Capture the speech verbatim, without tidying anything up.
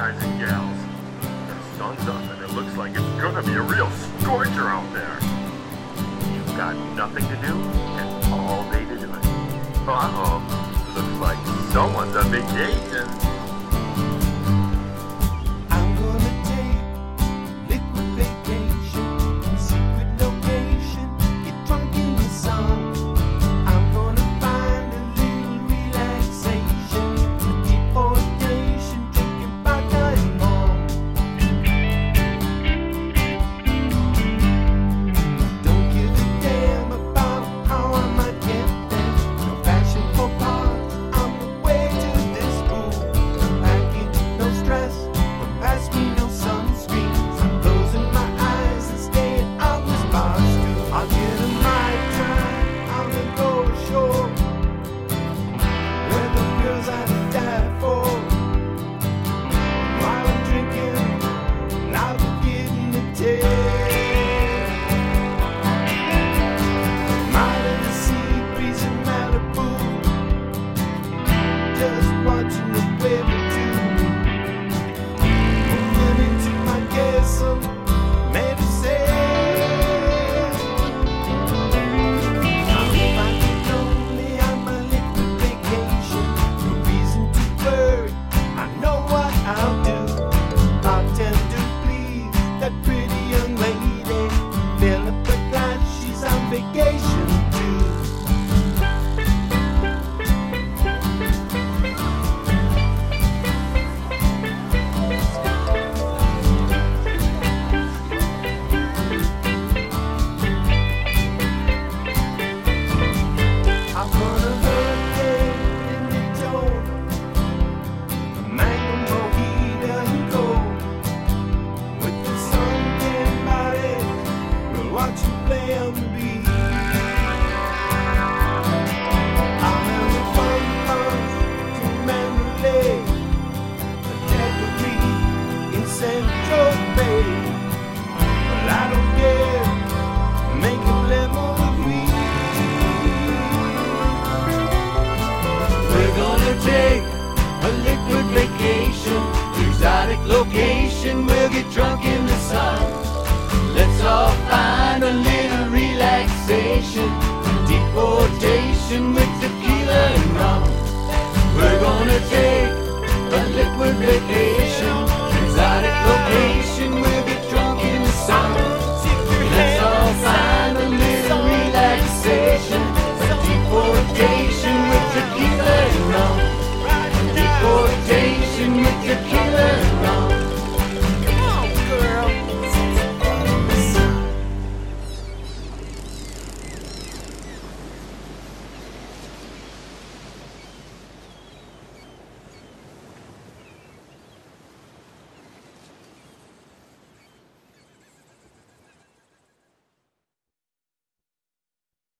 guys and gals. The sun's up and it looks like it's gonna be a real scorcher out there. You've got nothing to do and all day to do it. Uh-oh, looks like someone's on vacation. I'm gonna take liquid vacation, secret location, get drunk in the sun. I'm gonna find a little relaxation, a deportation, drinking vodka and more. Don't give a damn about how I might get there. No fashion for parts, I'm the way to this pool. No package, no stress, don't pass me no sunscreen. I'm closing my eyes and staying out this bar stool. I'll get a Mai Tai, I'll then go ashore, where the girls I'd die for. While I'm drinking, and I'll be getting a taste. Might in the sea breeze in Malibu, just watching the wave too. Moving into my castle, made of sail. Now if I get lonely on my liquid vacation, no reason to worry, I know what I'll do. Bartender, please, that pretty young lady, fill up her glass, she's on vacation too. I'm gonna hurricane in Daytona, a mango mojito and gold. With the sun getting body, we'll watch you play on the beach. I'll have a fun bus to Mandalay, a debris in Central Bay. But I don't care, make a level with me. We're gonna take a liquid vacation, exotic location, we'll get drunk in the sun. Let's all find a little relaxation, deportation with